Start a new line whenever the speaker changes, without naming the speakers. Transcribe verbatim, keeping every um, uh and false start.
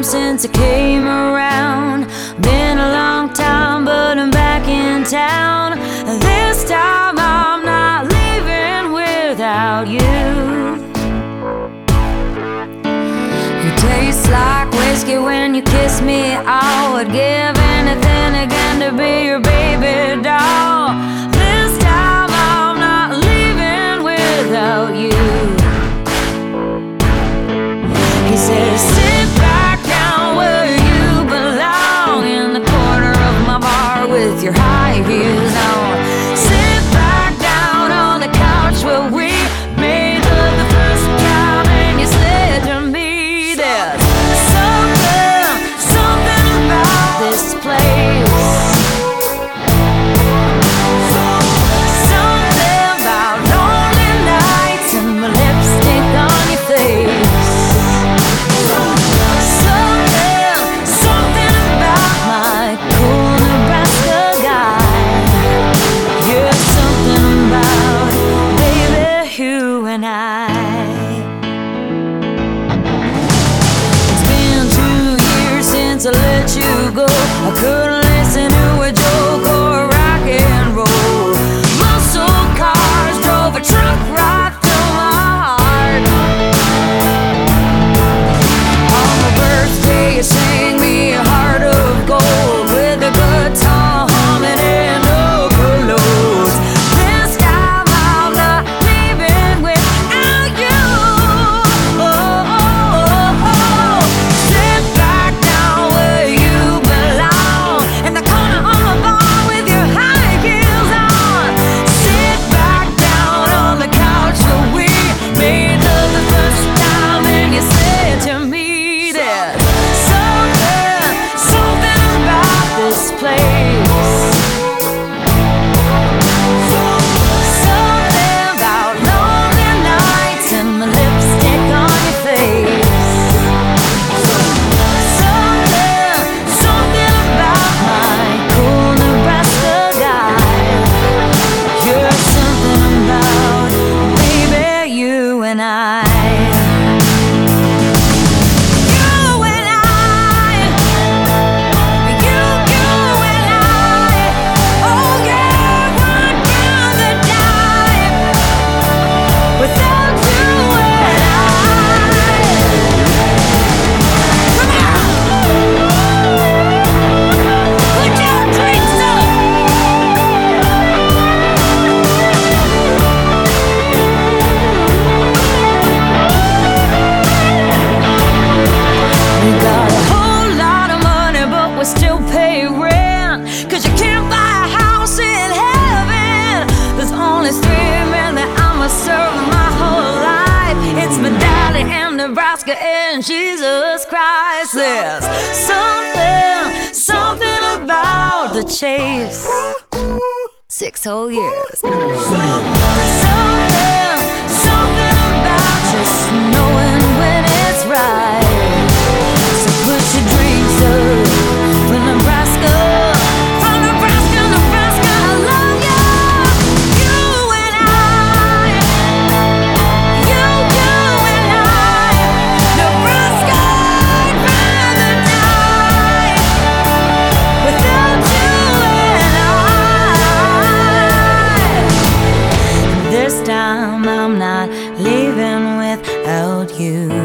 time since I came around. Been a long time, but I'm back in town. This time I'm not leaving without you. You taste like whiskey when you kiss me. I would give anything again to be your baby doll. This time I'm not leaving without you. He says, sit back down where you belong, in the corner of my bar with your high heels on. Sit back down on the couch where we made love the first time, and you said to me, there's something, something about this place. Something about lonely nights and my lipstick on your face. To let you go, I couldn't listen to a joke or rock and roll. Muscle cars drove a truck right through my heart. On my birthday you sang me a heart of gold, with a guitar humming and no clothes. This time I'm not leaving without you. Oh, oh, oh, oh. Sit back down where you belong, in the corner of my bar with your high heels on. Sit back down on the couch where we made love the first time, and you said to me, there's something, something about this place. Something about lonely nights and my lipstick on your face. Something, something about my cool Nebraska guy. You're something about, baby, you and I. You and I. You, you and I. Oh yeah, run down the dive without you and I. Come on. Put your drinks up. We got a whole lot of money, but we still pay rent, 'cause you can't buy a house in heaven. There's only three men that I'ma serve my whole life. It's my daddy and Nebraska and Jesus Christ. There's something, something about the chase. Six whole years. Something, something about just knowing when it's right. So put your drinks up for Nebraska. From Nebraska, Nebraska, I love you. You and I. You, you and I. Nebraska, I'd rather die without you and I. This time I'm not leaving without you.